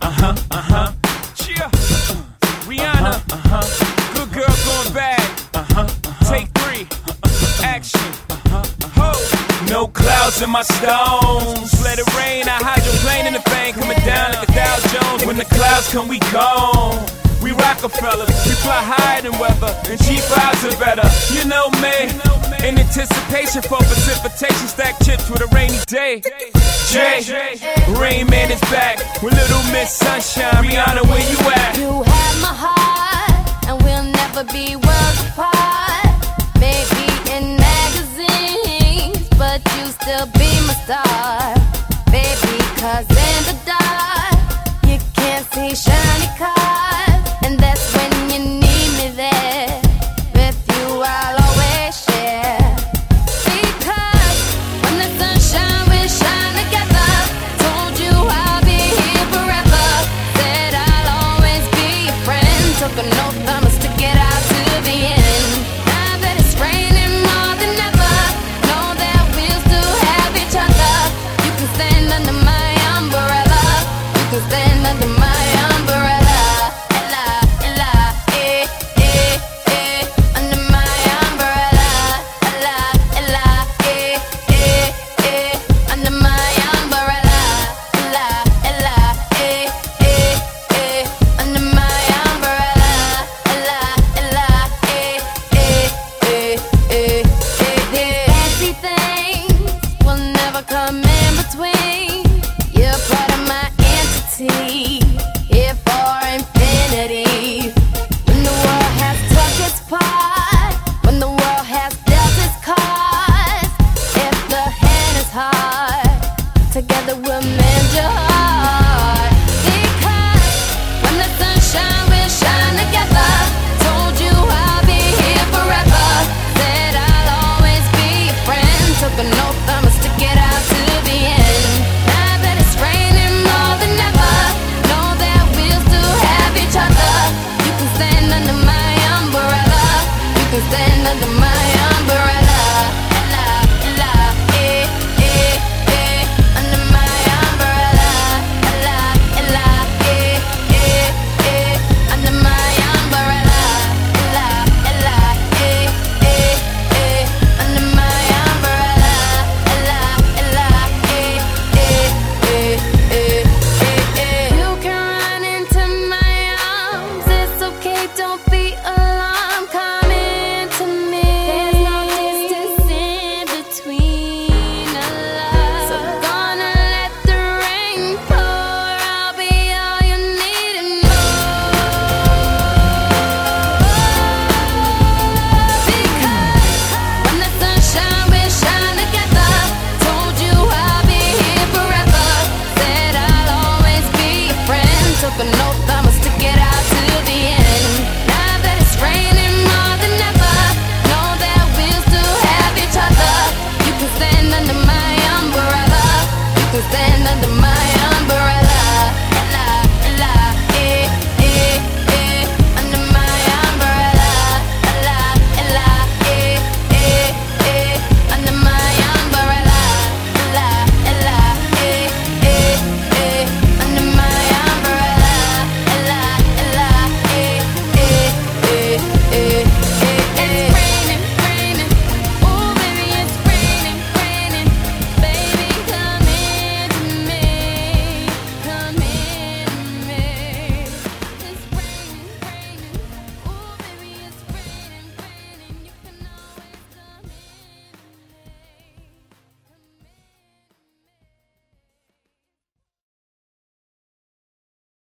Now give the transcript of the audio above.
Cheer. Rihanna. Good girl going bad. Take 3. Action. Ho. No clouds in my stones. Let it rain. I hydroplane in the bank. Coming down like a Dow Jones. When the clouds come, we gone. We Rockefellers, we fly higher than weather, and cheap vibes are better. You know me, in anticipation for precipitation, stack chips with a rainy day. Jay, Rain Man is back with Little Miss Sunshine. Rihanna, where you at? You have my heart, and we'll never be worlds apart. Maybe in magazines, but you still be my star. Baby, 'cause in the dark, you can't see shiny cars. And that's when you need me there. With you I'll always share. Because when the sunshine we shine together. Told you I'll be here forever. Said I'll always be your friend. Took an oath I'ma stick it out to the end. Now that it's raining more than ever, know that we'll still have each other. You can stand under my umbrella. You can stand under my umbrella. Come in between. You're part of my entity.